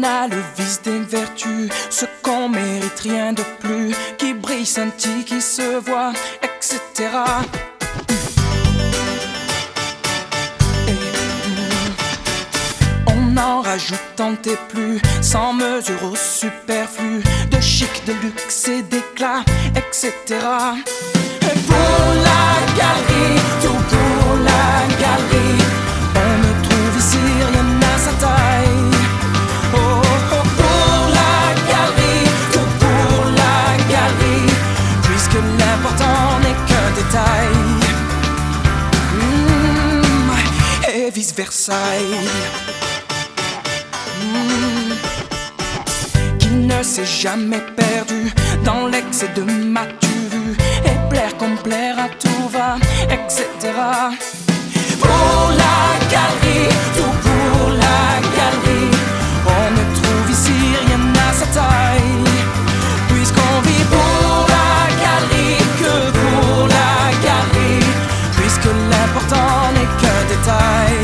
On a le vice des vertus, ce qu'on mérite, rien de plus, qui brille, scintille, qui se voit, etc. On en rajoute tant et plus, sans mesure au superflu, de chic, de luxe et d'éclat, etc. Et pour la galerie, tout pour la galerie, on ne trouve ici rien à sa taille. Oh, oh, pour la galerie, tout pour la galerie, puisque l'important n'est qu'un détail. Et vice versa. Qui ne s'est jamais perdu dans l'excès de m'as-tu vu, et plaire comme plaire à tout va, etc. Pour la galerie, tout pour la galerie, on ne trouve ici rien à sa taille, puisqu'on vit pour la galerie, que pour la galerie, puisque l'important n'est qu'un détail.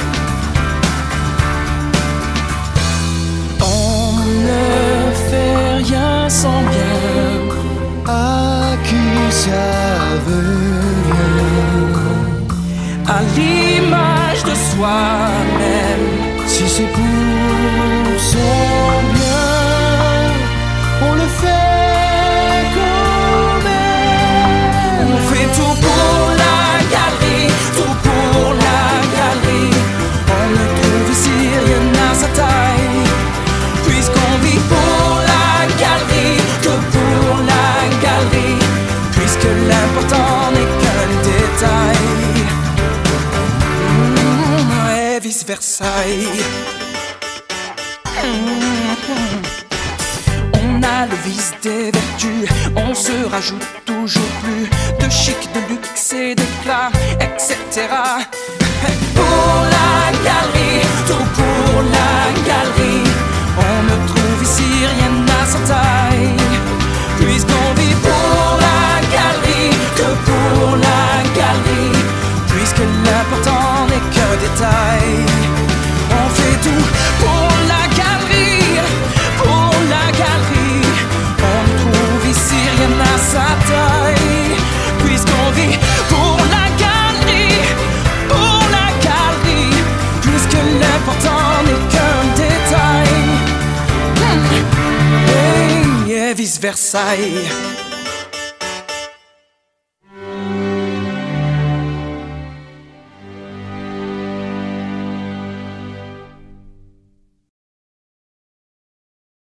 Sans bien à qui ça veut bien, à l'image de soi-même. Si c'est pour son bien, on le fait quand même. On fait tout pour la galerie, tout pour la galerie, on ne trouve ici rien à sa taille, puisqu'on vit pour la galerie, que pour la galerie, puisque l'important n'est qu'un détail. Et vice versa. On a le vice des vertus, on se rajoute toujours plus, de chic, de luxe et d'éclat, etc. Pour la galerie, tout pour la galerie, on ne trouve ici rien à sa taille, puisqu'on vit pour la galerie, que pour la galerie, puisque l'important n'est qu'un détail. On fait tout pour la galerie, pour la galerie, on ne trouve ici rien à sa taille, puisqu'on vit pour la galerie, puisque l'important n'est qu'un détail. Et vice versa.